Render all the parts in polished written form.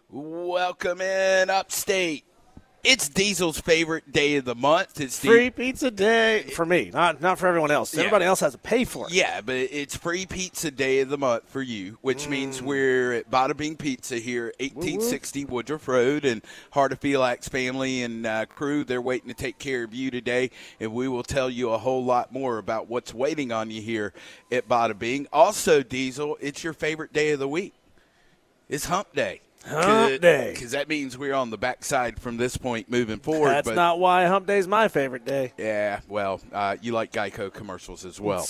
Welcome in Upstate. It's Diesel's favorite day of the month. It's free pizza day for me, not for everyone else. Yeah. Everybody else has to pay for it. Yeah, but it's free pizza day of the month for you, which means we're at Bada Bing Pizza here, 1860 Woodruff Road, and Heart of Felix family and crew, they're waiting to take care of you today, and we will tell you a whole lot more about what's waiting on you here at Bada Bing. Also, Diesel, it's your favorite day of the week. It's Hump Day. Hump Day. Because that means we're on the backside from this point moving forward. That's not why Hump Day is my favorite day. Yeah, well, you like Geico commercials as well.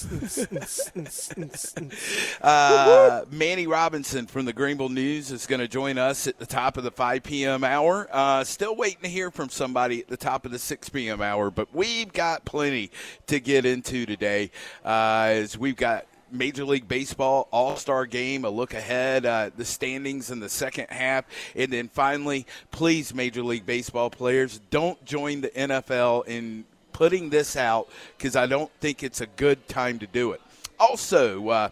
Manny Robinson from the Greenville News is going to join us at the top of the 5 p.m. hour. Still waiting to hear from somebody at the top of the 6 p.m. hour, but we've got plenty to get into today as we've got Major League Baseball All-Star Game, a look ahead, the standings in the second half, and then finally, please, Major League Baseball players, don't join the NFL in putting this out because I don't think it's a good time to do it. Also,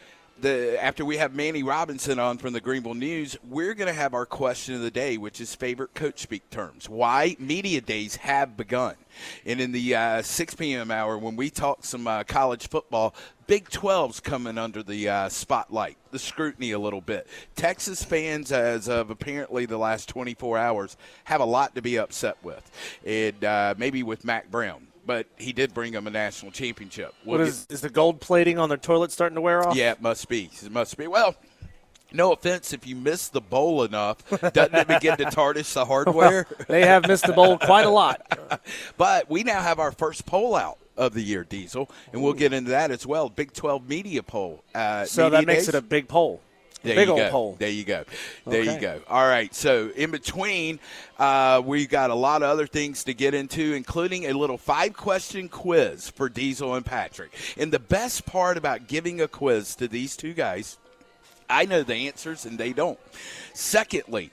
after we have Manny Robinson on from the Greenville News, we're going to have our question of the day, which is favorite coach speak terms. Why media days have begun. And in the 6 p.m. hour, when we talk some college football, Big 12's coming under the spotlight, the scrutiny a little bit. Texas fans, as of apparently the last 24 hours, have a lot to be upset with, and maybe with Mac Brown. But he did bring them a national championship. Is the gold plating on their toilet starting to wear off? Yeah, it must be. It must be. Well, no offense, if you miss the bowl enough, doesn't it begin to tarnish the hardware? They have missed the bowl quite a lot. But we now have our first poll out of the year, Diesel, and we'll get into that as well. Big 12 media poll. So that makes it a big poll. Big old poll. There you go. There you go. All right. So in between, we've got a lot of other things to get into, including a little 5-question quiz for Diesel and Patrick. And the best part about giving a quiz to these two guys, I know the answers and they don't. Secondly,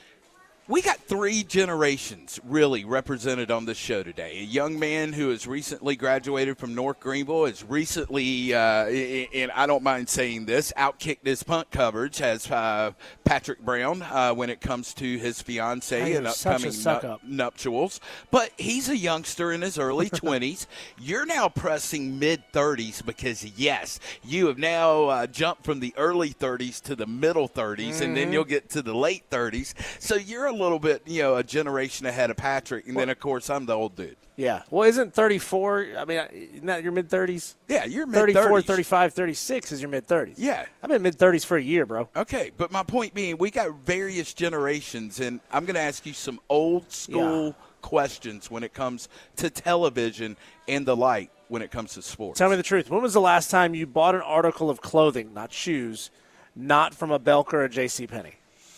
we got 3 generations really represented on this show today. A young man who has recently graduated from North Greenville has recently, and I don't mind saying this, outkicked his punt coverage as Patrick Brown when it comes to his fiancée and upcoming nuptials. But he's a youngster in his early 20s. You're now pressing mid-30s because, yes, you have now jumped from the early 30s to the middle 30s, and then you'll get to the late 30s. So you're a little bit, a generation ahead of Patrick, and then, of course, I'm the old dude. Yeah. Well, isn't 34, isn't that your mid-30s? Yeah, you're mid-30s. 34, 35, 36 is your mid-30s. Yeah. I've been mid-30s for a year, bro. Okay, but my point being, we got various generations, and I'm going to ask you some old-school questions when it comes to television and the like when it comes to sports. Tell me the truth. When was the last time you bought an article of clothing, not shoes, not from a Belk or a JCPenney?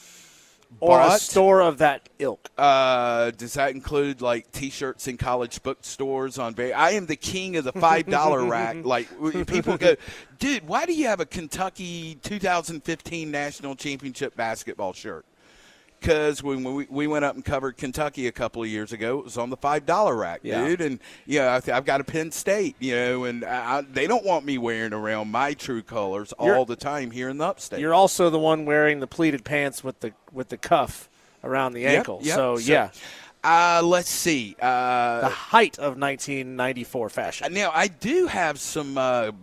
Or a store of that ilk. Does that include, like, T-shirts in college bookstores? I am the king of the $5 rack. Like, people go, dude, why do you have a Kentucky 2015 National Championship basketball shirt? Because when we went up and covered Kentucky a couple of years ago, it was on the $5 rack, dude. And, I've got a Penn State, and they don't want me wearing around my true colors all the time here in the Upstate. You're also the one wearing the pleated pants with the cuff around the ankle. Yep. So, let's see. The height of 1994 fashion. Now, I do have some,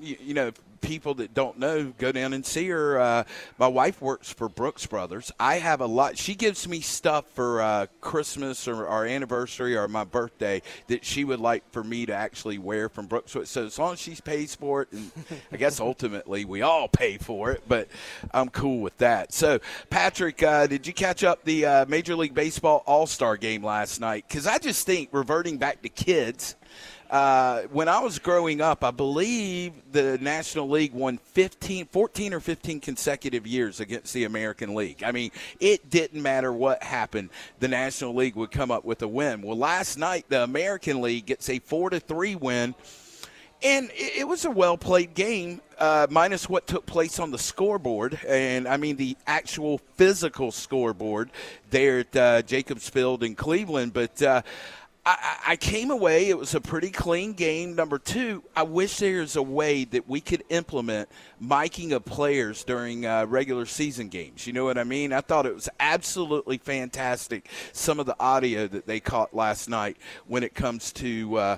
people that don't know, go down and see her. My wife works for Brooks Brothers. I have a lot. She gives me stuff for Christmas or our anniversary or my birthday that she would like for me to actually wear from Brooks. So as long as she pays for it, and I guess ultimately we all pay for it, but I'm cool with that. So, Patrick, did you catch up the Major League Baseball All-Star Game last night? Because I just think, reverting back to kids, when I was growing up, I believe the National League won 14 or 15 consecutive years against the American League. I mean, it didn't matter what happened. The National League would come up with a win. Well, last night, the American League gets a 4-3 win. And it was a well-played game, minus what took place on the scoreboard. And, I mean, the actual physical scoreboard there at Jacobs Field in Cleveland. But I came away. It was a pretty clean game. Number two, I wish there's a way that we could implement miking of players during regular season games. You know what I mean? I thought it was absolutely fantastic, some of the audio that they caught last night when it comes to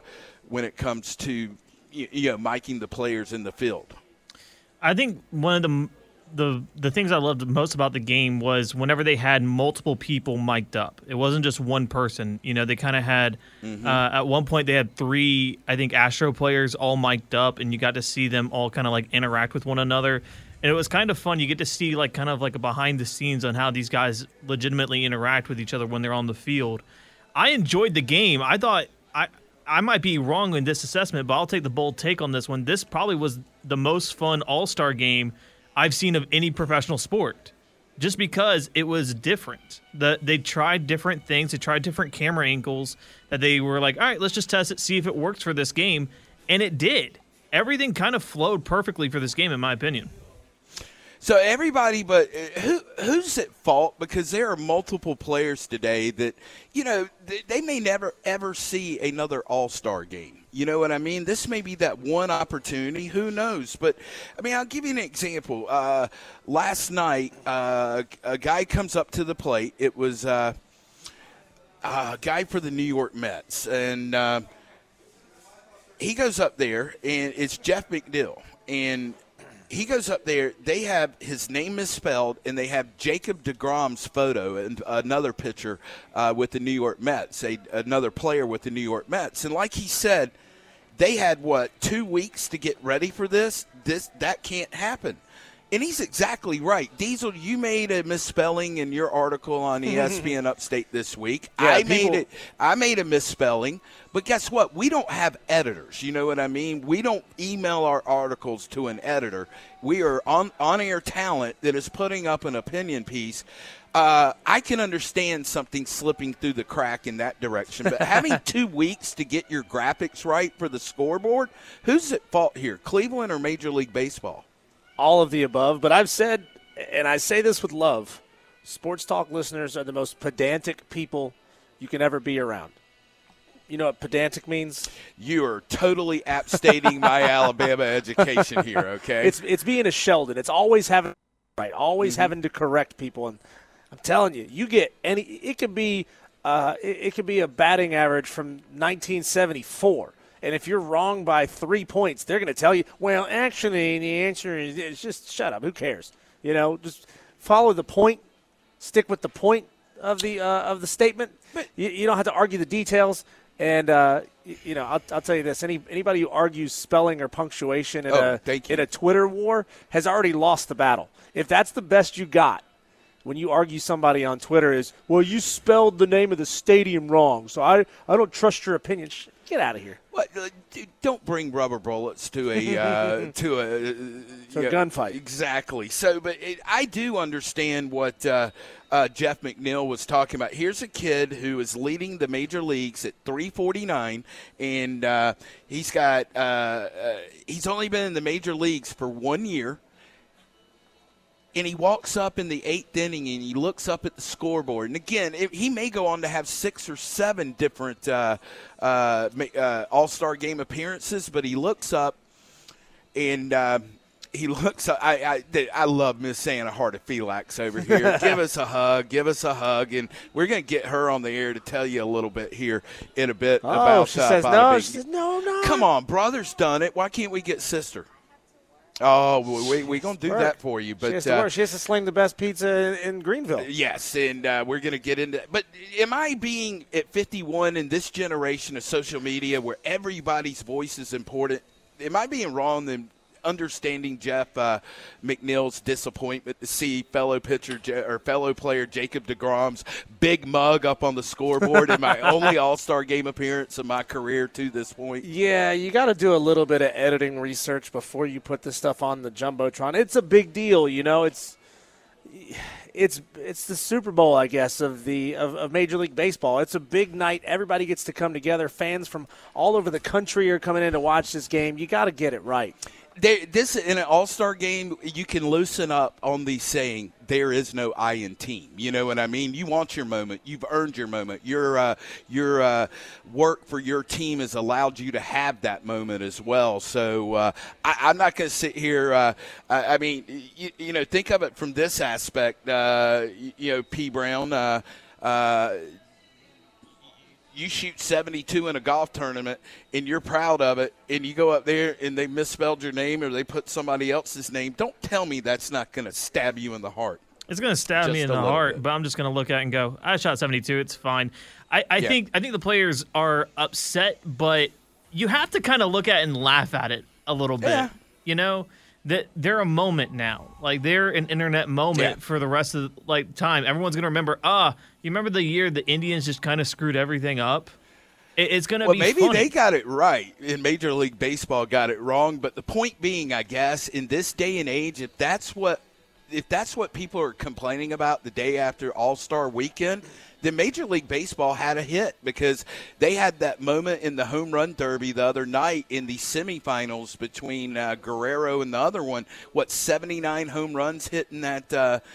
miking the players in the field. I think one of the things I loved most about the game was whenever they had multiple people mic'd up. It wasn't just one person. They kind of had at one point they had 3, I think, Astro players all mic'd up, and you got to see them all kind of like interact with one another. And it was kind of fun. You get to see like kind of like a behind the scenes on how these guys legitimately interact with each other when they're on the field. I enjoyed the game. I thought I might be wrong in this assessment, but I'll take the bold take on this one. This probably was the most fun All-Star game I've seen of any professional sport, just because it was different. They tried different things. They tried different camera angles that they were like, all right, let's just test it, see if it works for this game. And it did. Everything kind of flowed perfectly for this game, in my opinion. So everybody, but who's at fault? Because there are multiple players today that, they may never, ever see another All-Star game. You know what I mean? This may be that one opportunity. Who knows? But, I'll give you an example. Last night, a guy comes up to the plate. It was a guy for the New York Mets. And he goes up there, and it's Jeff McNeil. And he goes up there, they have his name misspelled, and they have Jacob deGrom's photo and another pitcher with the New York Mets, another player with the New York Mets. And like he said, they had, 2 weeks to get ready for this? That can't happen. And he's exactly right. Diesel, you made a misspelling in your article on ESPN Upstate this week. Yeah, I made a misspelling. But guess what? We don't have editors. You know what I mean? We don't email our articles to an editor. We are on-air talent that is putting up an opinion piece. I can understand something slipping through the crack in that direction. But having 2 weeks to get your graphics right for the scoreboard, who's at fault here, Cleveland or Major League Baseball? All of the above. But I've said, and I say this with love, Sports Talk listeners are the most pedantic people you can ever be around. You know what pedantic means? You are totally abstating my Alabama education here, okay? It's being a Sheldon. It's always having having to correct people. And I'm telling you, you get any. It could be a batting average from 1974, and if you're wrong by 3 points, they're going to tell you, well, actually, the answer is it's just shut up. Who cares? Just follow the point, stick with the point of the statement. You don't have to argue the details. And, I'll tell you this. Anybody who argues spelling or punctuation in a Twitter war has already lost the battle. If that's the best you got when you argue somebody on Twitter is, well, you spelled the name of the stadium wrong, so I don't trust your opinion. Get out of here. What? Don't bring rubber bullets to a to a gunfight. Exactly. So, but I do understand what Jeff McNeil was talking about. Here's a kid who is leading the major leagues at 349, and he's only been in the major leagues for 1 year. And he walks up in the 8th inning and he looks up at the scoreboard. And again, he may go on to have 6 or 7 different All-Star game appearances, but he looks up and he looks up. I love Miss Anna Hartefelax over here. Give us a hug. And we're going to get her on the air to tell you a little bit here in a bit about she says no. She says no. Come on, brother's done it. Why can't we get sister? Oh, we're going to do that for you. But she has to sling the best pizza in Greenville. Yes, and we're going to get into that. But am I being at 51 in this generation of social media where everybody's voice is important? Am I being wrong in understanding Jeff McNeil's disappointment to see fellow player Jacob deGrom's big mug up on the scoreboard in my only All-Star game appearance of my career to this point? Yeah, you got to do a little bit of editing research before you put this stuff on the Jumbotron. It's a big deal, It's the Super Bowl, I guess, of Major League Baseball. It's a big night. Everybody gets to come together. Fans from all over the country are coming in to watch this game. You got to get it right. This in an all-star game, you can loosen up on the saying there is no I in team. You know what I mean? You want your moment. You've earned your moment. Your work for your team has allowed you to have that moment as well. So I'm not going to sit here. I mean, you know, think of it from this aspect. P. Brown. You shoot 72 in a golf tournament, and you're proud of it, and you go up there and they misspelled your name or they put somebody else's name. Don't tell me that's not going to stab you in the heart. It's going to stab me in the heart, but I'm just going to look at it and go, I shot 72. It's fine. I think the players are upset, but you have to kind of look at it and laugh at it a little bit. Yeah. You know, that they're a moment now. Like, they're an internet moment for the rest of the time. Everyone's going to remember, you remember the year the Indians just kind of screwed everything up? It's going to be maybe funny. They got it right and Major League Baseball got it wrong. But the point being, I guess, in this day and age, if that's what people are complaining about the day after All-Star Weekend, then Major League Baseball had a hit because they had that moment in the home run derby the other night in the semifinals between Guerrero and the other one. 79 home runs hitting that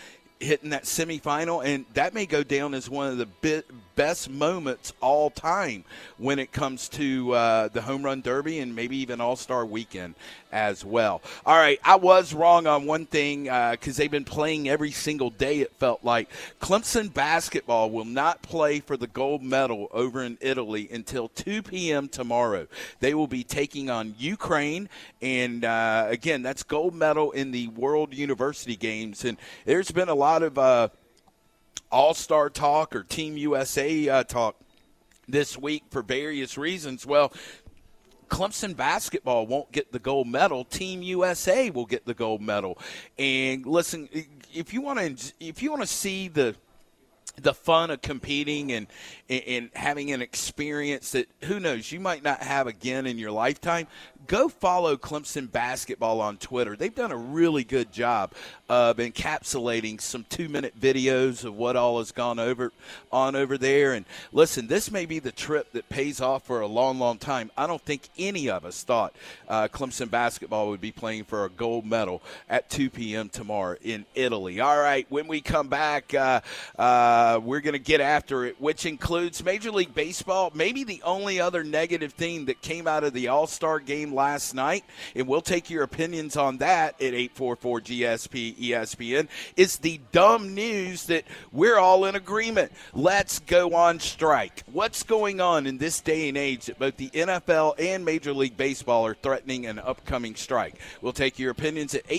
semifinal, and that may go down as one of the best moments all time when it comes to the home run derby and maybe even All-Star Weekend as well. All right, I was wrong on one thing because they've been playing every single day, it felt like. Clemson basketball will not play for the gold medal over in Italy until 2 p.m. tomorrow. They will be taking on Ukraine, and again, that's gold medal in the World University Games, and there's been a lot of all-star talk or Team USA talk this week for various reasons. Well, Clemson basketball won't get the gold medal. Team USA will get the gold medal. And listen, if you want to see the fun of competing and having an experience that, who knows, you might not have again in your lifetime, go follow Clemson basketball on Twitter. They've done a really good job of encapsulating some 2-minute videos of what all has gone on over there. And listen, this may be the trip that pays off for a long, long time. I don't think any of us thought Clemson basketball would be playing for a gold medal at 2 p.m. tomorrow in Italy. All right, when we come back, we're going to get after it, which includes Major League Baseball, maybe the only other negative thing that came out of the All-Star game last night, and we'll take your opinions on that at 844-GSP-ESPN, is the dumb news that we're all in agreement. Let's go on strike. What's going on in this day and age that both the NFL and Major League Baseball are threatening an upcoming strike? We'll take your opinions at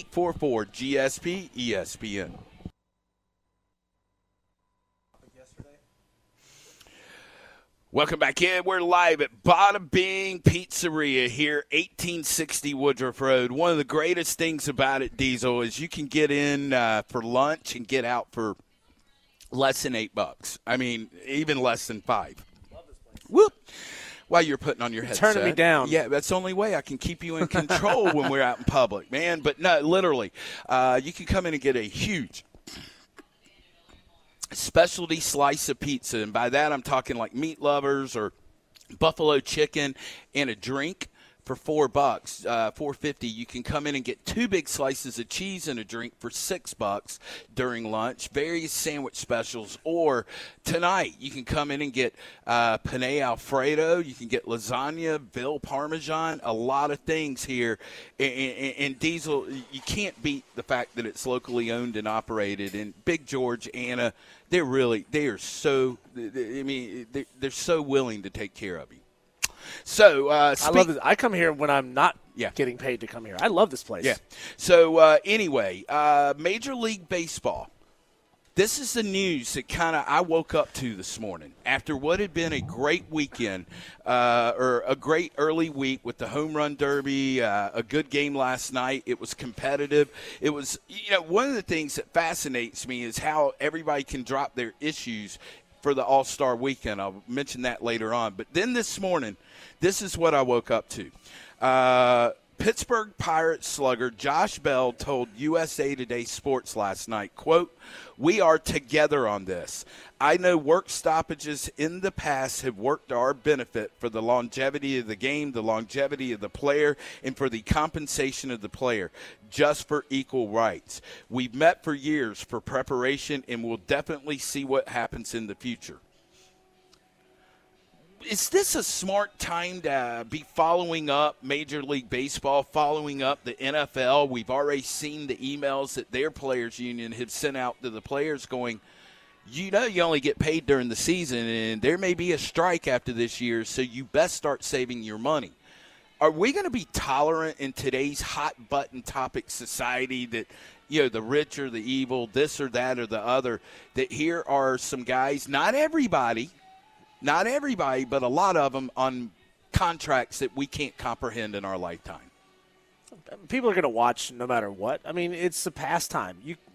844-GSP-ESPN. Welcome back in. We're live at Bada Bing Pizzeria here, 1860 Woodruff Road. One of the greatest things about it, Diesel, is you can get in for lunch and get out for less than $8. I mean, even less than $5. Love this place. Whoop. While you're putting on your headset. Turning me down. Yeah, that's the only way I can keep you in control when we're out in public, man. But no, literally, you can come in and get a huge specialty slice of pizza, and by that I'm talking like meat lovers or buffalo chicken and a drink for $4, $4.50. You can come in and get 2 big slices of cheese and a drink for $6 during lunch. Various sandwich specials, or tonight you can come in and get penne Alfredo. You can get lasagna, Ville Parmesan, a lot of things here. And Diesel, you can't beat the fact that it's locally owned and operated. And Big George, Anna, they are so. I mean, they're so willing to take care of you. So I love this. I come here when I'm not getting paid to come here. I love this place. Yeah. So anyway, Major League Baseball. This is the news that kind of I woke up to this morning after what had been a great weekend or a great early week with the home run derby, a good game last night. It was competitive. It was, one of the things that fascinates me is how everybody can drop their issues for the All-Star weekend. I'll mention that later on. But then this morning, this is what I woke up to. Pittsburgh Pirates slugger Josh Bell told USA Today Sports last night, quote, "We are together on this. I know work stoppages in the past have worked to our benefit for the longevity of the game, the longevity of the player, and for the compensation of the player, just for equal rights. We've met for years for preparation, and we'll definitely see what happens in the future." Is this a smart time to be following up Major League Baseball, following up the NFL? We've already seen the emails that their players' union have sent out to the players going, you know you only get paid during the season, and there may be a strike after this year, so you best start saving your money. Are we going to be tolerant in today's hot-button topic society that, you know, the rich or the evil, this or that or the other, that here are some guys, not everybody, but a lot of them on contracts that we can't comprehend in our lifetime? People are going to watch no matter what. I mean, it's a pastime.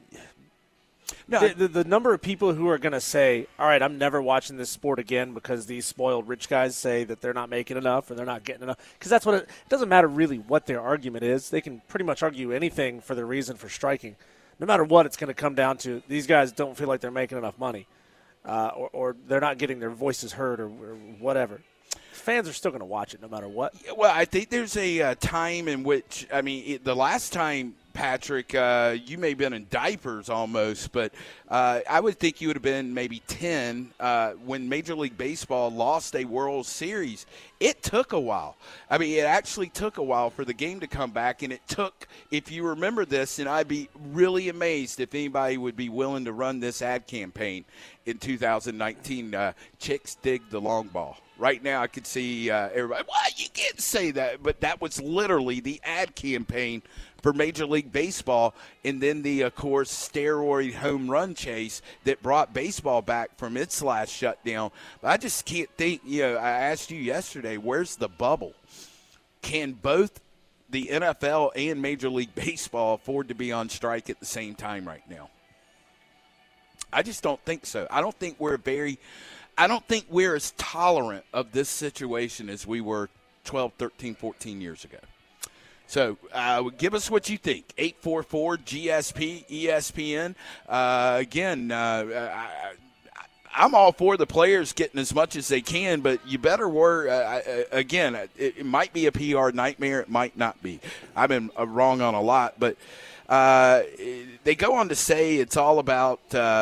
The number of people who are going to say, all right, I'm never watching this sport again because these spoiled rich guys say that they're not making enough or they're not getting enough. Because that's what it doesn't matter really what their argument is. They can pretty much argue anything for the reason for striking. No matter what, it's going to come down to these guys don't feel like they're making enough money. Or they're not getting their voices heard or whatever. Fans are still going to watch it no matter what. Well, I think there's a time in which, I mean, the last time, Patrick, you may have been in diapers almost, but I would think you would have been maybe 10 when Major League Baseball lost a World Series. It took a while. I mean, it actually took a while for the game to come back, and it took, if you remember this, and I'd be really amazed if anybody would be willing to run this ad campaign in 2019, Chicks Dig the Long Ball. Right now I could see everybody, well, you can't say that, but that was literally the ad campaign for Major League Baseball, and then the, of course, steroid home run chase that brought baseball back from its last shutdown. But I just can't think, I asked you yesterday, where's the bubble? Can both the NFL and Major League Baseball afford to be on strike at the same time right now? I just don't think so. I don't think we're as tolerant of this situation as we were 12, 13, 14 years ago. So give us what you think. 844-GSP-ESPN. Again, I'm all for the players getting as much as they can, but you better again, it might be a PR nightmare. It might not be. I've been wrong on a lot. But they go on to say it's all about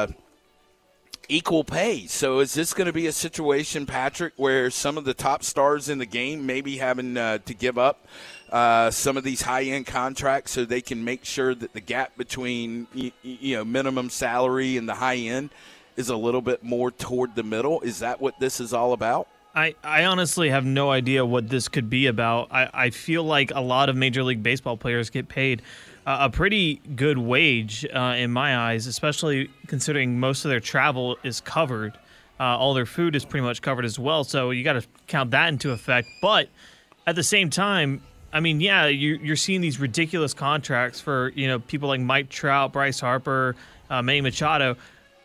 equal pay. So is this going to be a situation, Patrick, where some of the top stars in the game may be having to give up some of these high-end contracts so they can make sure that the gap between minimum salary and the high end is a little bit more toward the middle? Is that what this is all about? I honestly have no idea what this could be about. I feel like a lot of Major League Baseball players get paid a pretty good wage in my eyes, especially considering most of their travel is covered. All their food is pretty much covered as well, so you got to count that into effect. But at the same time, I mean, yeah, you're seeing these ridiculous contracts for people like Mike Trout, Bryce Harper, Manny Machado.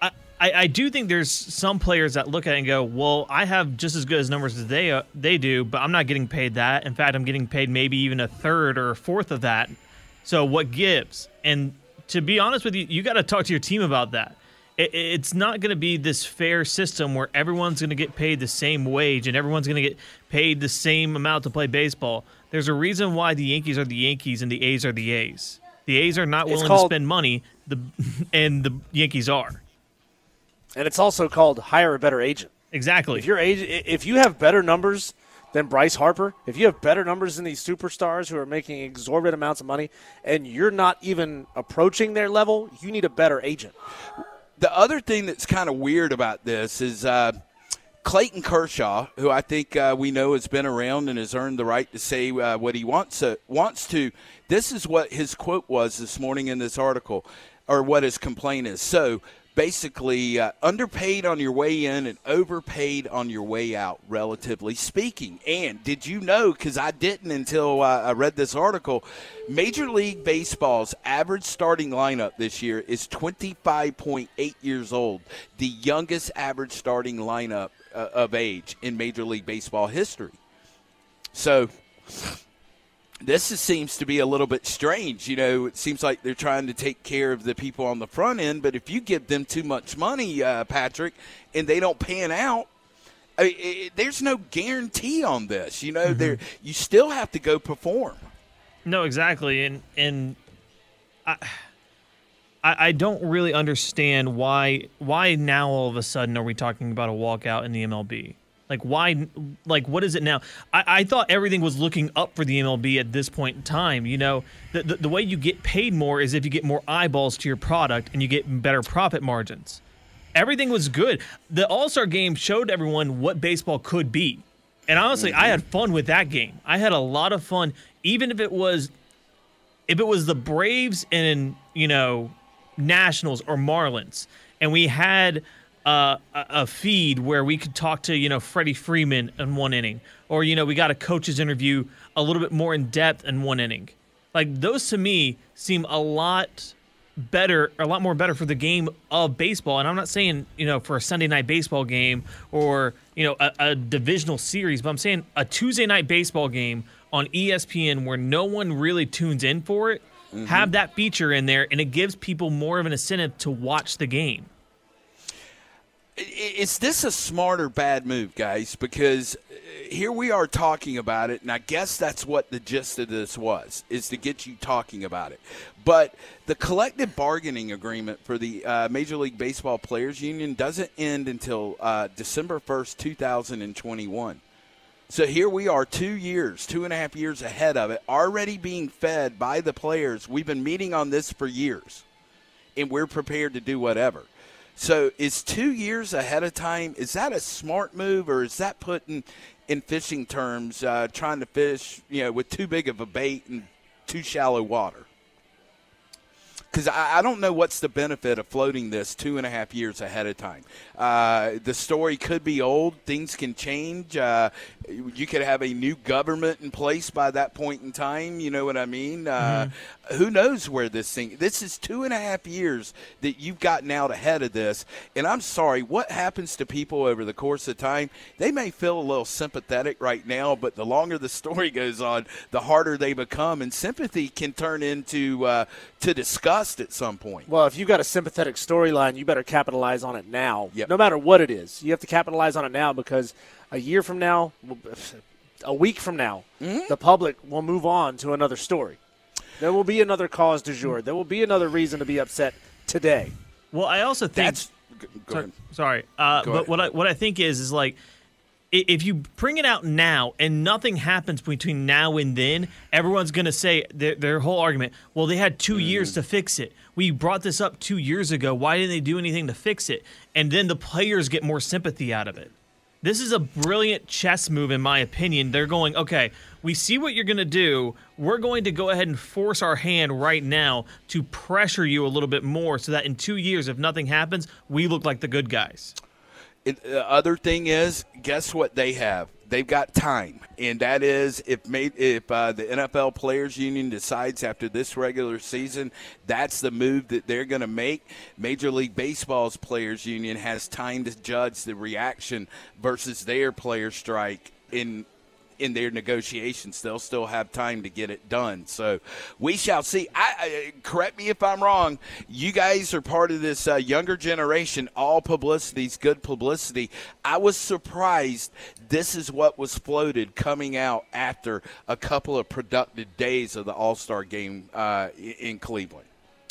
I do think there's some players that look at it and go, well, I have just as good as numbers as they do, but I'm not getting paid that. In fact, I'm getting paid maybe even a third or a fourth of that. So what gives? And to be honest with you, you got to talk to your team about that. It's not going to be this fair system where everyone's going to get paid the same wage and everyone's going to get paid the same amount to play baseball. There's a reason why the Yankees are the Yankees and the A's are the A's. The A's are not willing to spend money, and the Yankees are. And it's also called hire a better agent. Exactly. If you have better numbers than Bryce Harper, if you have better numbers than these superstars who are making exorbitant amounts of money, and you're not even approaching their level, you need a better agent. The other thing that's kind of weird about this is Clayton Kershaw, who I think we know has been around and has earned the right to say what he wants to. This is what his quote was this morning in this article, or what his complaint is. So basically, underpaid on your way in and overpaid on your way out, relatively speaking. And did you know, because I didn't until I read this article, Major League Baseball's average starting lineup this year is 25.8 years old, the youngest average starting lineup of age in Major League Baseball history. So seems to be a little bit strange. It seems like they're trying to take care of the people on the front end, but if you give them too much money, Patrick, and they don't pan out, there's no guarantee on this. You still have to go perform. No, exactly, and I don't really understand why now all of a sudden are we talking about a walkout in the MLB? Like, why? Like, what is it now? I thought everything was looking up for the MLB at this point in time. The way you get paid more is if you get more eyeballs to your product and you get better profit margins. Everything was good. The All-Star game showed everyone what baseball could be. And honestly, I had fun with that game. I had a lot of fun, even if it was the Braves and, Nationals or Marlins, and we had a feed where we could talk to, Freddie Freeman in one inning, or, we got a coach's interview a little bit more in depth in one inning. Like, those to me seem a lot more better for the game of baseball. And I'm not saying, for a Sunday night baseball game or, a divisional series, but I'm saying a Tuesday night baseball game on ESPN where no one really tunes in for it, have that feature in there, and it gives people more of an incentive to watch the game. Is this a smart or bad move, guys? Because here we are talking about it, and I guess that's what the gist of this was, is to get you talking about it. But the collective bargaining agreement for the Major League Baseball Players Union doesn't end until December 1st, 2021. So here we are 2.5 years ahead of it, already being fed by the players. We've been meeting on this for years, and we're prepared to do whatever. So is 2 years ahead of time, is that a smart move, or is that putting, in fishing terms, trying to fish with too big of a bait and too shallow water? Because I don't know what's the benefit of floating this 2.5 years ahead of time. The story could be old. Things can change. You could have a new government in place by that point in time. You know what I mean? Who knows where this thing – this is 2.5 years that you've gotten out ahead of this. And I'm sorry, what happens to people over the course of time? They may feel a little sympathetic right now, but the longer the story goes on, the harder they become. And sympathy can turn into to disgust at some point. Well, if you've got a sympathetic storyline, you better capitalize on it now. Yep. No matter what it is. You have to capitalize on it now, because a year from now, a week from now, the public will move on to another story. There will be another cause du jour. There will be another reason to be upset today. Well, I also think Go ahead. Sorry. Go But ahead. what I think is like, if you bring it out now and nothing happens between now and then, everyone's going to say their whole argument, well, they had 2 years to fix it. We brought this up 2 years ago. Why didn't they do anything to fix it? And then the players get more sympathy out of it. This is a brilliant chess move, in my opinion. They're going, okay, we see what you're going to do. We're going to go ahead and force our hand right now to pressure you a little bit more so that in 2 years, if nothing happens, we look like the good guys. The other thing is, guess what they have? They've got time, and that is if the NFL Players Union decides after this regular season that's the move that they're going to make, Major League Baseball's Players Union has time to judge the reaction versus their player strike in their negotiations. They'll still have time to get it done. So we shall see. Correct me if I'm wrong. You guys are part of this younger generation. All publicity is good publicity. I was surprised this is what was floated coming out after a couple of productive days of the All-Star game in Cleveland.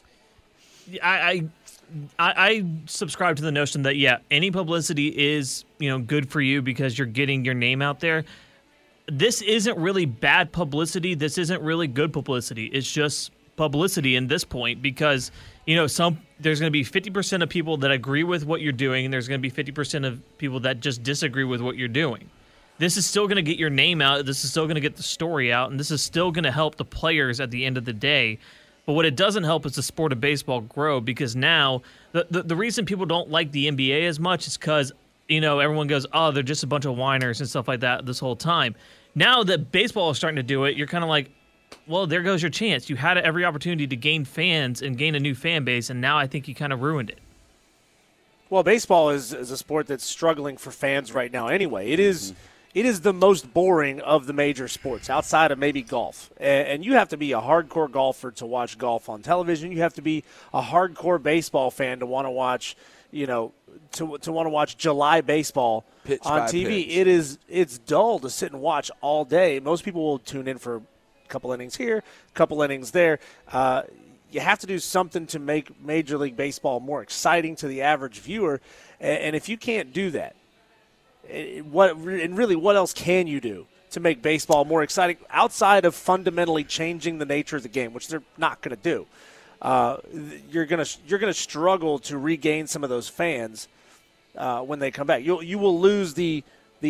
I subscribe to the notion that, any publicity is, good for you because you're getting your name out there. This isn't really bad publicity. This isn't really good publicity. It's just publicity in this point because, there's going to be 50% of people that agree with what you're doing, and there's going to be 50% of people that just disagree with what you're doing. This is still going to get your name out. This is still going to get the story out, and this is still going to help the players at the end of the day. But what it doesn't help is the sport of baseball grow, because now the reason people don't like the NBA as much is because, everyone goes, oh, they're just a bunch of whiners and stuff like that this whole time. Now that baseball is starting to do it, you're kind of like, well, there goes your chance. You had every opportunity to gain fans and gain a new fan base, and now I think you kind of ruined it. Well, baseball is a sport that's struggling for fans right now anyway. It is it is the most boring of the major sports outside of maybe golf. And you have to be a hardcore golfer to watch golf on television. You have to be a hardcore baseball fan to want to watch, to want to watch July baseball Pitch on by TV. pitch. It's dull to sit and watch all day. Most people will tune in for a couple innings here, a couple innings there. You have to do something to make Major League Baseball more exciting to the average viewer. And if you can't do that, what else can you do to make baseball more exciting outside of fundamentally changing the nature of the game, which they're not going to do? You're gonna struggle to regain some of those fans when they come back. You will lose the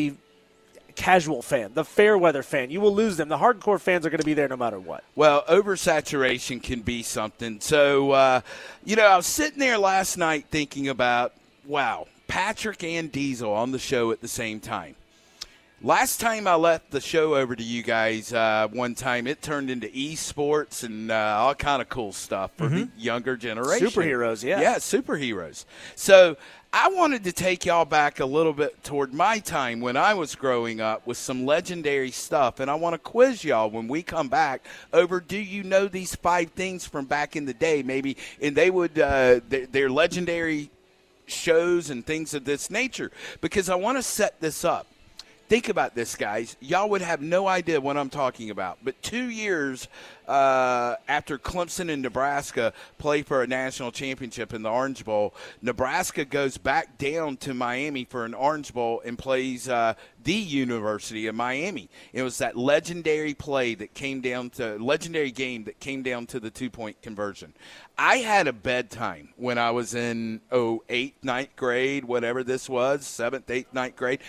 casual fan, the fair weather fan. You will lose them. The hardcore fans are going to be there no matter what. Well, oversaturation can be something. So, I was sitting there last night thinking about, wow, Patrick and Diesel on the show at the same time. Last time I left the show over to you guys one time, it turned into esports and all kind of cool stuff for the younger generation. Superheroes, yeah. Yeah, superheroes. So I wanted to take y'all back a little bit toward my time when I was growing up with some legendary stuff, and I want to quiz y'all when we come back over, do you know these 5 things from back in the day maybe, and they would, they're legendary shows and things of this nature, because I want to set this up. Think about this, guys. Y'all would have no idea what I'm talking about. But 2 years after Clemson and Nebraska play for a national championship in the Orange Bowl, Nebraska goes back down to Miami for an Orange Bowl and plays the University of Miami. It was that legendary play that came down to legendary game that came down to the 2-point conversion. I had a bedtime when I was in 8th, 9th grade, whatever this was, 7th, 8th, 9th grade.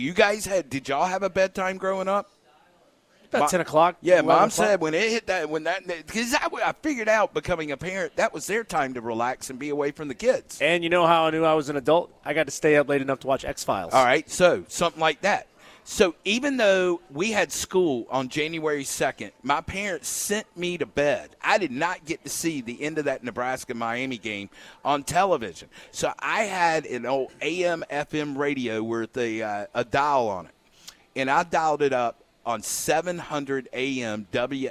Did y'all have a bedtime growing up? About 10 o'clock. Yeah, Mom said when it hit because I figured out becoming a parent, that was their time to relax and be away from the kids. And you know how I knew I was an adult? I got to stay up late enough to watch X-Files. All right, so something like that. So even though we had school on January 2nd, my parents sent me to bed. I did not get to see the end of that Nebraska-Miami game on television. So I had an old AM/FM radio with a dial on it, and I dialed it up on 700 AM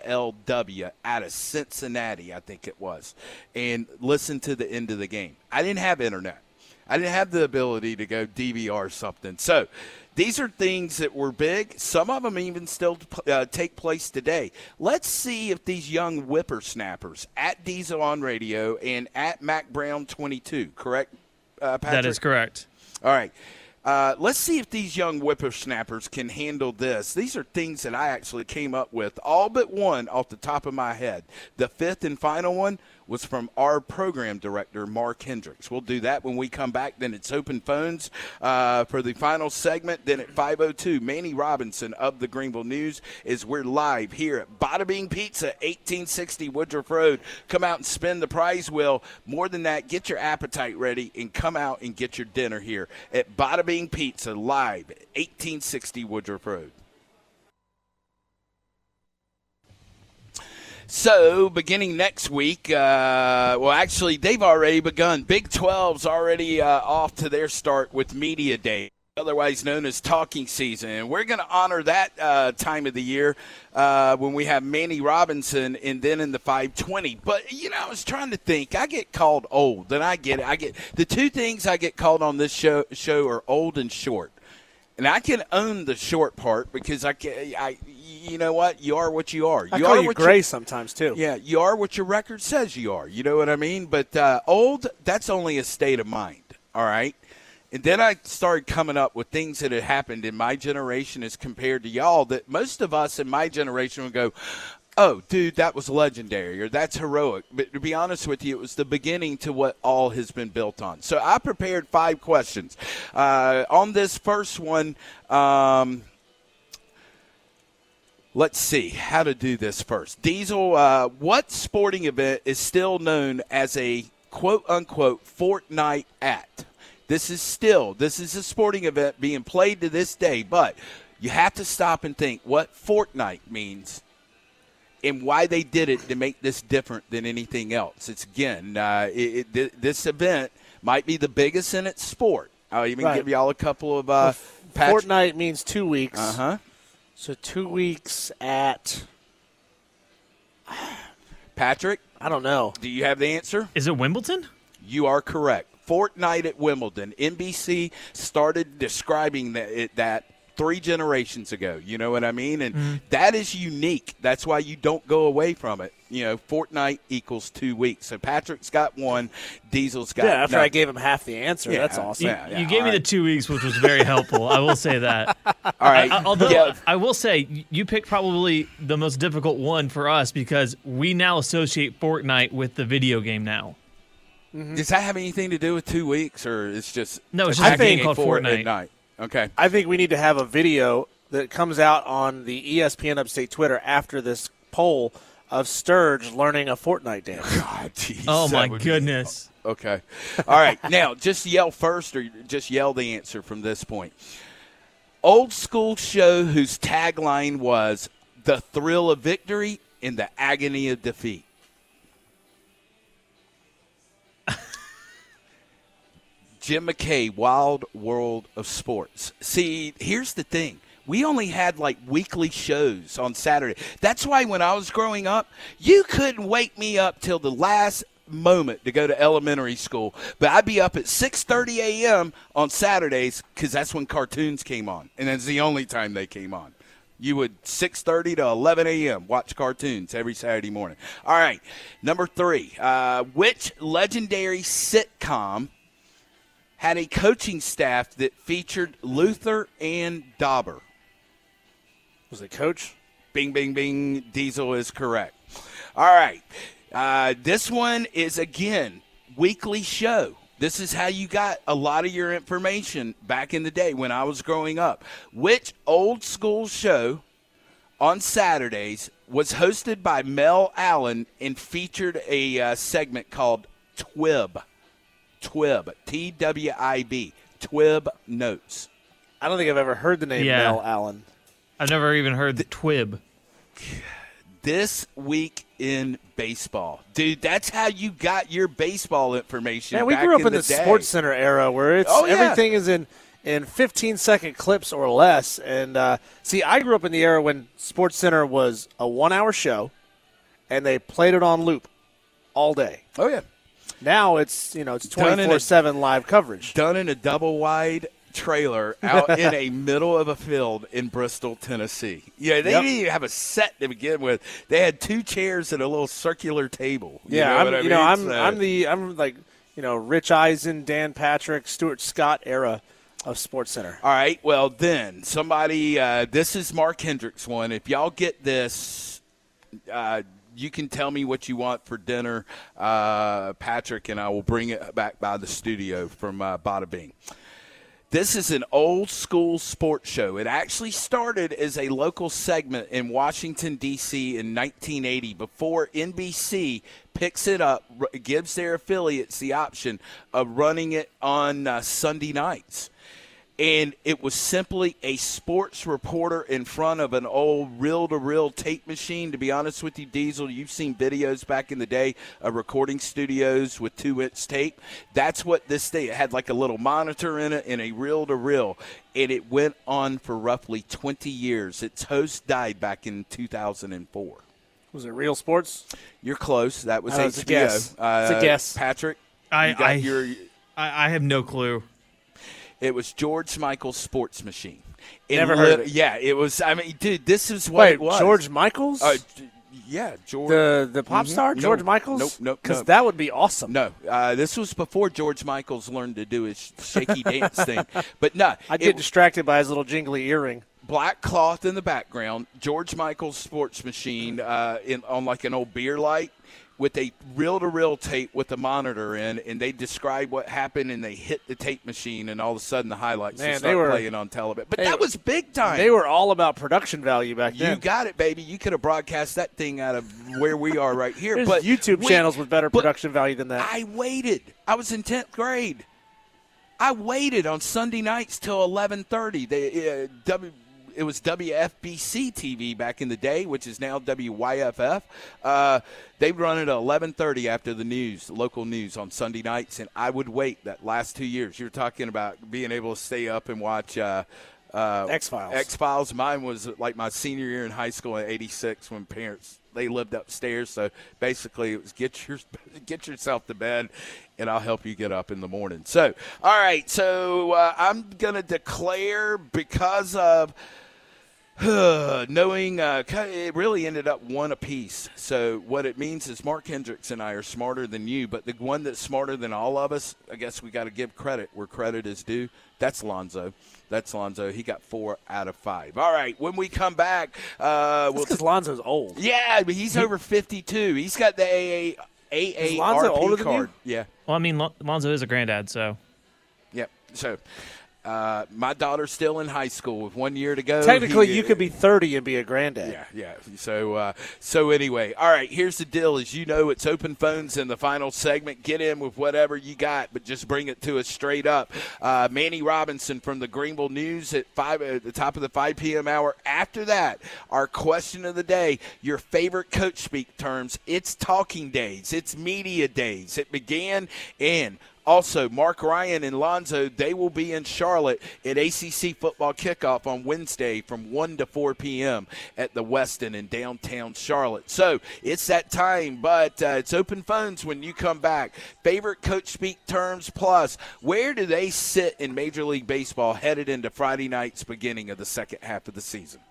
WLW out of Cincinnati, I think it was, and listened to the end of the game. I didn't have internet. I didn't have the ability to go DVR something. So these are things that were big. Some of them even still take place today. Let's see if these young whippersnappers at Diesel on Radio and at Mac Brown 22, correct, Patrick? That is correct. All right. Let's see if these young whippersnappers can handle this. These are things that I actually came up with, all but one off the top of my head. The 5th and final one was from our program director, Mark Hendricks. We'll do that when we come back. Then it's open phones for the final segment. Then at 5:02, Manny Robinson of the Greenville News is we're live here at Bada Bing Pizza, 1860 Woodruff Road. Come out and spin the prize wheel. More than that, get your appetite ready and come out and get your dinner here at Bada Bing Pizza, live at 1860 Woodruff Road. So, beginning next week, actually, they've already begun. Big 12's already off to their start with Media Day, otherwise known as talking season. And we're going to honor that time of the year when we have Manny Robinson and then in the 520. But, I was trying to think. I get called old, and I get it. The 2 things I get called on this show are old and short. And I can own the short part because you know what? You are what you are. I call you gray sometimes, too. Yeah, you are what your record says you are. You know what I mean? But old, that's only a state of mind, all right? And then I started coming up with things that had happened in my generation as compared to y'all that most of us in my generation would go, oh, dude, that was legendary or that's heroic. But to be honest with you, it was the beginning to what all has been built on. So I prepared 5 questions. On this first one, let's see how to do this first. Diesel, what sporting event is still known as a quote-unquote Fortnite at? This is a sporting event being played to this day, but you have to stop and think what Fortnite means and why they did it to make this different than anything else. It's, again, this event might be the biggest in its sport. I'll even give y'all a couple of Fortnite means 2 weeks. Uh-huh. So 2 weeks at, Patrick, I don't know. do you have the answer? Is it Wimbledon? You are correct. Fortnite at Wimbledon. NBC started describing that 3 generations ago. You know what I mean? And that is unique. That's why you don't go away from it. You know, Fortnite equals 2 weeks. So Patrick's got 1. Diesel's got Yeah, after none. I gave him half the answer. Yeah, That's awesome. You gave me the 2 weeks, which was very helpful. I will say that. All right. Although I will say you picked probably the most difficult one for us because we now associate Fortnite with the video game now. Does that have anything to do with 2 weeks, or it's just No, it's just a attacking game called Fort Fortnite. at night? Okay. I think we need to have a video that comes out on the ESPN Upstate Twitter after this poll of Sturge learning a Fortnite dance. God, geez, Oh, that my would be- goodness. Okay. All right. Now, just yell first or just yell the answer from this point. Old school show whose tagline was the thrill of victory and the agony of defeat. Jim McKay, Wild World of Sports. See, here's the thing. We only had like weekly shows on Saturday. That's why when I was growing up, you couldn't wake me up till the last moment to go to elementary school. But I'd be up at 6:30 a.m. on Saturdays because that's when cartoons came on. And that's the only time they came on. You would 6:30 to 11 a.m. watch cartoons every Saturday morning. All right, number 3. Which legendary sitcom had a coaching staff that featured Luther and Dauber? Was it Coach? Bing, bing, bing. Diesel is correct. All right. This one is, again, weekly show. This is how you got a lot of your information back in the day when I was growing up. Which old school show on Saturdays was hosted by Mel Allen and featured a segment called TWIB? TWIB. T-W-I-B. TWIB Notes. I don't think I've ever heard the name Yeah. Mel Allen. I've never even heard the TWIB. This week in baseball. Dude, that's how you got your baseball information. Man, we back grew up in the day. Sports Center era where it's Oh, yeah. everything is in 15-second clips or less. And see, I grew up in the era when Sports Center was a 1-hour show, and they played it on loop all day. Oh, yeah. Now it's it's Done in a- 24/7 live coverage. Done in a double wide trailer out in a middle of a field in Bristol, Tennessee. Yeah, they Yep. didn't even have a set to begin with. They had 2 chairs and a little circular table. You Yeah, know what I mean? I'm like Rich Eisen, Dan Patrick, Stuart Scott era of Sports Center. All right, well then, somebody, this is Mark Hendricks one. If y'all get this, you can tell me what you want for dinner, Patrick, and I will bring it back by the studio from Bada Bing. This is an old school sports show. It actually started as a local segment in Washington, D.C. in 1980 before NBC picks it up, gives their affiliates the option of running it on Sunday nights. And it was simply a sports reporter in front of an old reel-to-reel tape machine. To be honest with you, Diesel, you've seen videos back in the day of recording studios with 2-inch tape. That's what this thing, it had like a little monitor in it and a reel-to-reel. And it went on for roughly 20 years. Its host died back in 2004. Was it Real Sports? You're close. That was That was HBO. a guess. It's a guess. Patrick, I have no clue. It was George Michael's Sports Machine. Never heard of it. Yeah, it was. I mean, dude, this is what Wait, it was. George Michaels? Yeah, George. the pop star, No, George Michaels? Nope. Because that would be awesome. No, this was before George Michaels learned to do his shaky dance thing. But no, I'd get distracted by his little jingly earring. black cloth in the background, George Michael's Sports Machine on like an old beer light with a reel-to-reel tape with a monitor in, and they describe what happened, and they hit the tape machine, and all of a sudden the highlights Man, just they start were- playing on television. But they that were- was big time. They were all about production value back You then. got it, baby. You could have broadcast that thing out of where we are right here. There's but YouTube channels with better but production value than that. I waited. I was in 10th grade. I waited on Sunday nights till 11:30. It was WFBC TV back in the day, which is now WYFF. They run it at 11:30 after the news, local news on Sunday nights, and I would wait that last 2 years. You're talking about being able to stay up and watch X-Files. X-Files. Mine was like my senior year in high school in '86 when they lived upstairs. So basically, it was get yourself to bed, and I'll help you get up in the morning. So, all right. So I'm gonna declare because of knowing it really ended up one apiece. So what it means is Mark Hendricks and I are smarter than you, but the one that's smarter than all of us, I guess we got to give credit where credit is due. That's Lonzo. He got 4 out of 5. All right, when we come back, because Lonzo's old. Yeah, but he's over 52. He's got the Is Lonzo older AARP than you? card. Yeah. Well, I mean, Lonzo is a granddad, so. Yep. So. My daughter's still in high school with 1 year to go. Technically, you could be 30 and be a granddad. Yeah. So anyway, all right, here's the deal. As you know, it's open phones in the final segment. Get in with whatever you got, but just bring it to us straight up. Manny Robinson from the Greenville News at the top of the 5 p.m. hour. After that, our question of the day, your favorite coach speak terms. It's talking days. It's media days. It began in. Also, Mark Ryan and Lonzo, they will be in Charlotte at ACC football kickoff on Wednesday from 1 to 4 p.m. at the Westin in downtown Charlotte. So it's that time, but it's open phones when you come back. Favorite coach speak terms plus, where do they sit in Major League Baseball headed into Friday night's beginning of the second half of the season?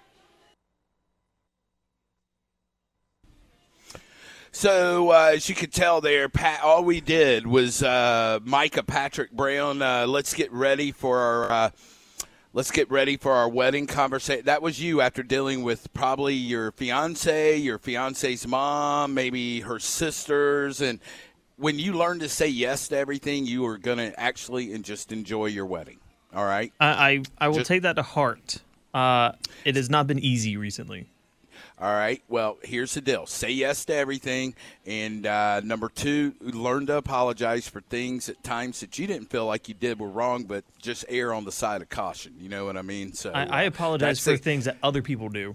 So, as you can tell there, Pat, all we did was Micah Patrick Brown. Let's get ready for our wedding conversation. That was you after dealing with probably your fiance's mom, maybe her sisters, and when you learned to say yes to everything, you were going to actually and just enjoy your wedding. All right. I will take that to heart. It has not been easy recently. All right. Well, here's the deal. Say yes to everything. And number 2, learn to apologize for things at times that you didn't feel like you did were wrong, but just err on the side of caution. You know what I mean? So I apologize for things that other people do.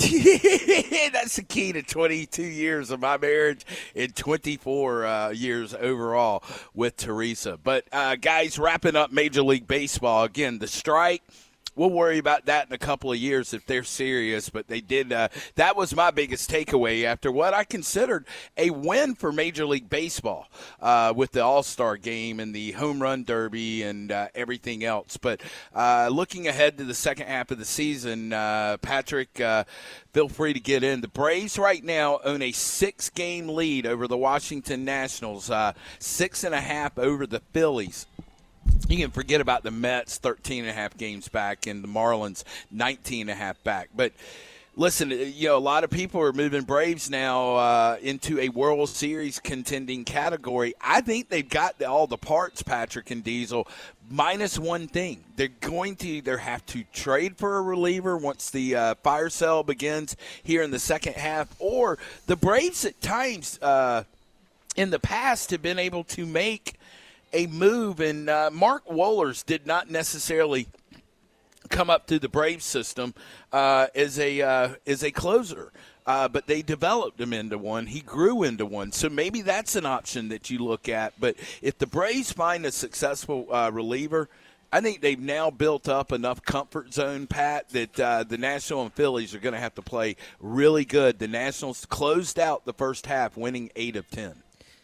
That's the key to 22 years of my marriage and 24 years overall with Teresa. But, guys, wrapping up Major League Baseball, again, the strike. We'll worry about that in a couple of years if they're serious, but they did. That was my biggest takeaway after what I considered a win for Major League Baseball with the All-Star game and the Home Run Derby and everything else. But looking ahead to the second half of the season, Patrick, feel free to get in. The Braves right now own a 6-game lead over the Washington Nationals, 6.5 over the Phillies. You can forget about the Mets 13.5 games back and the Marlins 19.5 back. But listen, a lot of people are moving Braves now into a World Series contending category. I think they've got all the parts, Patrick and Diesel, minus one thing. They're going to either have to trade for a reliever once the fire sale begins here in the second half, or the Braves at times in the past have been able to make a move, and Mark Wohlers did not necessarily come up through the Braves system as a closer, but they developed him into one. He grew into one, so maybe that's an option that you look at. But if the Braves find a successful reliever, I think they've now built up enough comfort zone, Pat, that the Nationals and Phillies are going to have to play really good. The Nationals closed out the first half, winning 8 of 10.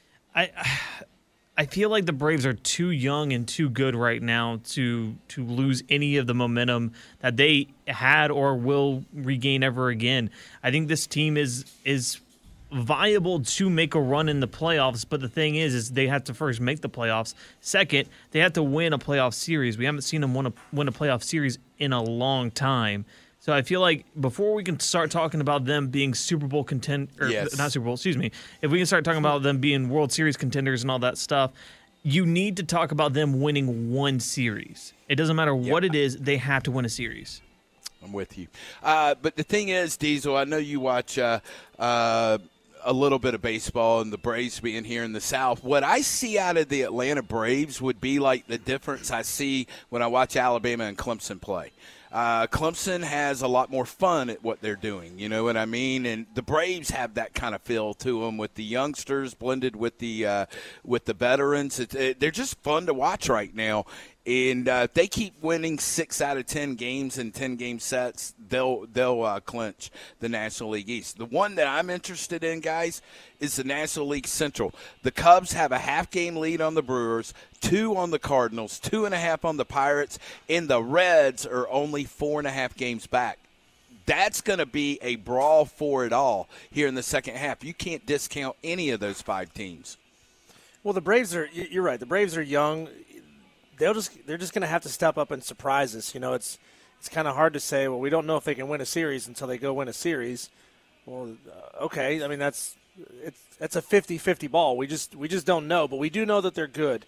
I feel like the Braves are too young and too good right now to lose any of the momentum that they had or will regain ever again. I think this team is viable to make a run in the playoffs, but the thing is they have to first make the playoffs. Second, they have to win a playoff series. We haven't seen them win a playoff series in a long time. So I feel like before we can start talking about them being Super Bowl not Super Bowl, excuse me, if we can start talking about them being World Series contenders and all that stuff, you need to talk about them winning one series. It doesn't matter what it is, they have to win a series. I'm with you. But the thing is, Diesel, I know you watch a little bit of baseball and the Braves being here in the South. What I see out of the Atlanta Braves would be like the difference I see when I watch Alabama and Clemson play. Clemson has a lot more fun at what they're doing, you know what I mean? And the Braves have that kind of feel to them with the youngsters blended with the veterans. They're just fun to watch right now. And if they keep winning 6 out of 10 games in 10-game sets, they'll clinch the National League East. The one that I'm interested in, guys, is the National League Central. The Cubs have a half-game lead on the Brewers, 2 on the Cardinals, 2.5 on the Pirates, and the Reds are only 4.5 games back. That's going to be a brawl for it all here in the second half. You can't discount any of those 5 teams. Well, the Braves are – you're right. The Braves are young. They're just going to have to step up and surprise us. You know, it's kind of hard to say, well, we don't know if they can win a series until they go win a series. Well, okay. I mean, that's a 50-50 ball. We just don't know, but we do know that they're good.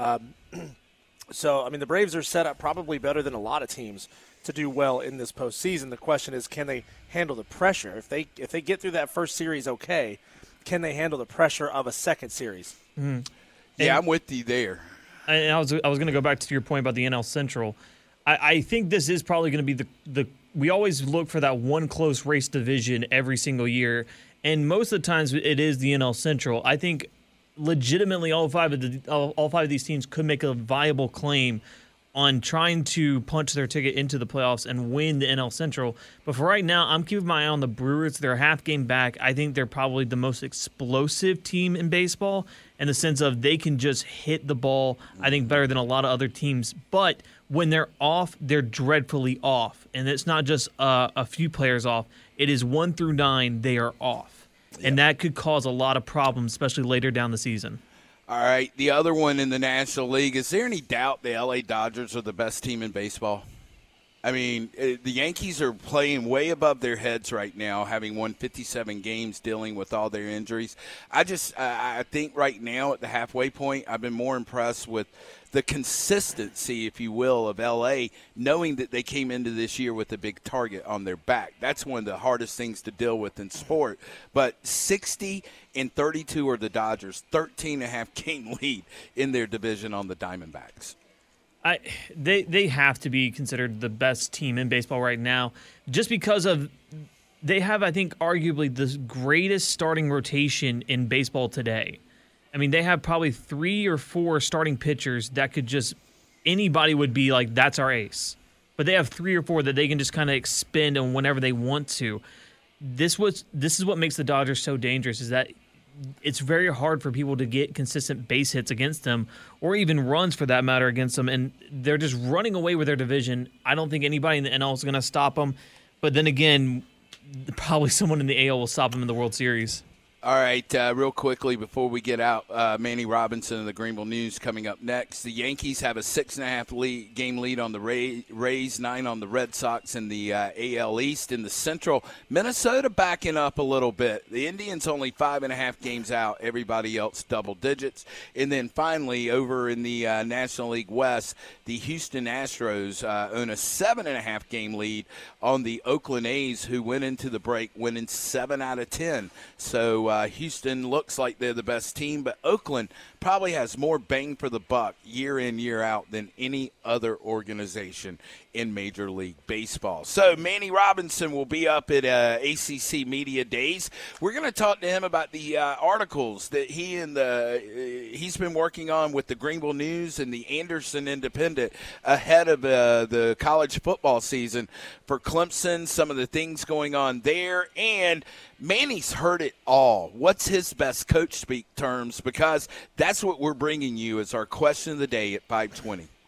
So, I mean, the Braves are set up probably better than a lot of teams to do well in this postseason. The question is, can they handle the pressure? If they get through that first series okay, can they handle the pressure of a second series? Mm-hmm. Yeah, I'm with you there. And I was going to go back to your point about the NL Central. I think this is probably going to be the we always look for that one close race division every single year, and most of the times it is the NL Central. I think legitimately all five of these teams could make a viable claim on trying to punch their ticket into the playoffs and win the NL Central. But for right now, I'm keeping my eye on the Brewers. They're a half game back. I think they're probably the most explosive team in baseball in the sense of they can just hit the ball, I think, better than a lot of other teams. But when they're off, they're dreadfully off. And it's not just a few players off. It is 1 through 9, they are off. Yeah. And that could cause a lot of problems, especially later down the season. All right, the other one in the National League, is there any doubt the L.A. Dodgers are the best team in baseball? I mean, the Yankees are playing way above their heads right now, having won 57 games, dealing with all their injuries. I think right now at the halfway point, I've been more impressed with the consistency, if you will, of L.A., knowing that they came into this year with a big target on their back. That's one of the hardest things to deal with in sport. But 60-32 are the Dodgers, 13.5 game lead in their division on the Diamondbacks. They have to be considered the best team in baseball right now just because of they have, I think, arguably the greatest starting rotation in baseball today. I mean, they have probably 3 or 4 starting pitchers that could just anybody would be like, that's our ace. But they have 3 or 4 that they can just kind of expend on whenever they want to. This is what makes the Dodgers so dangerous, is that it's very hard for people to get consistent base hits against them or even runs for that matter against them. And they're just running away with their division. I don't think anybody in the NL is going to stop them. But then again, probably someone in the AL will stop them in the World Series. All right, real quickly before we get out, Manny Robinson of the Greenville News coming up next. The Yankees have a 6.5 game lead on the Rays, 9 on the Red Sox in the AL East. In the Central, Minnesota backing up a little bit. The Indians only 5.5 games out. Everybody else double digits. And then finally, over in the National League West, the Houston Astros own a 7.5 game lead on the Oakland A's, who went into the break winning 7 out of 10. So Houston looks like they're the best team, but Oakland probably has more bang for the buck year in, year out than any other organization in Major League Baseball. So Manny Robinson will be up at ACC Media Days. We're going to talk to him about the articles that he's been working on with the Greenville News and the Anderson Independent ahead of the college football season for Clemson, some of the things going on there, and Manny's heard it all. What's his best coach speak terms? Because that's what we're bringing you as our question of the day at 5:20.